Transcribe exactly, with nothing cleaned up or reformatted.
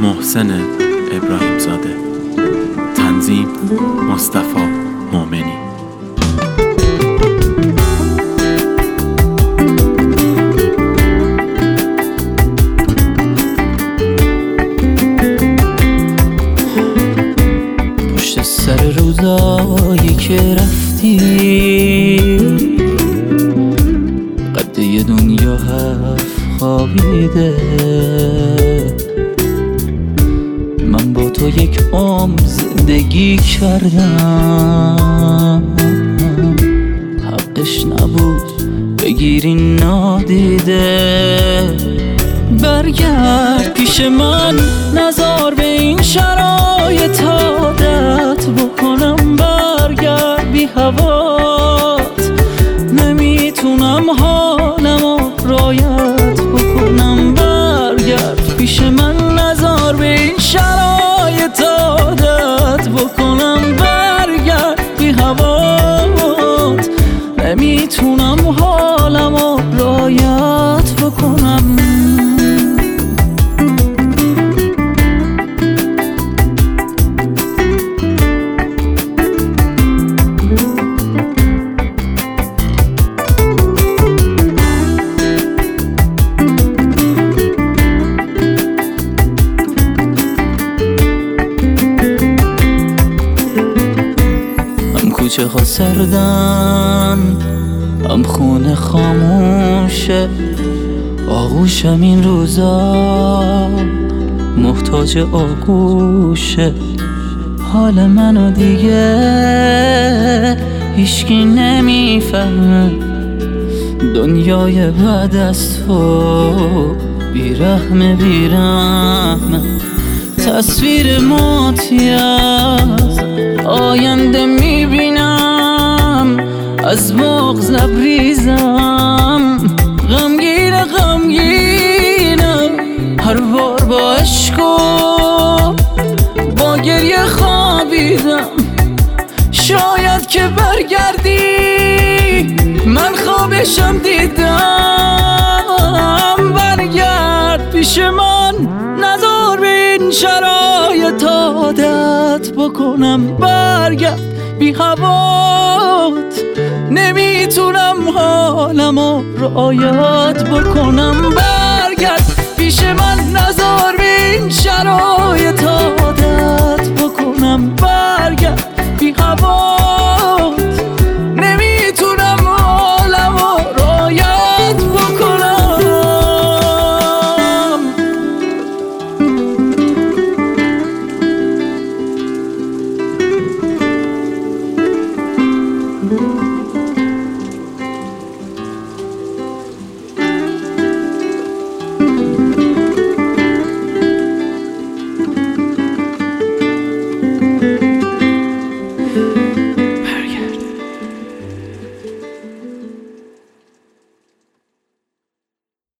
محسن ابراهیم زاده. تنظیم مصطفی مومنی. پشت سر روزایی که رفتی قد یه دنیا هفت خوابیده، من با تو یک عمر زندگی کردم، حقش نبود بگیری نادیده. برگرد پیش من، نزار به این شرایط عادت بکنم، برگرد بی هوات، نمیتونم حالمو رعایت بکنم. برگرد پیش من، نزار به این شرایط عادت بکنم، برگرد بی هوات، نمیتونم حالمو رعایت بکنم. کوچه ها سردن، هم خونه خاموشه، آغوشم این روزا محتاج آغوشه. حال منو دیگه هیچکی نمیفهمه، دنیای بعد از تو بیرحمه بیرحمه. تصویر ماتی از آینده میبینم، از بغض لبریزم، غمگین غمگینم، هر بار با عشق و با گریه خوابیدم. شاید که برگردی من خوابشم دیدم، برگرد پیش من، نزار به این شرایط عادت بکنم، برگرد بی هوات، نمیتونم حالمو رعایت بکنم. برگرد پیش من، نزار به این شرایط عادت بکنم، برگرد بی هوات.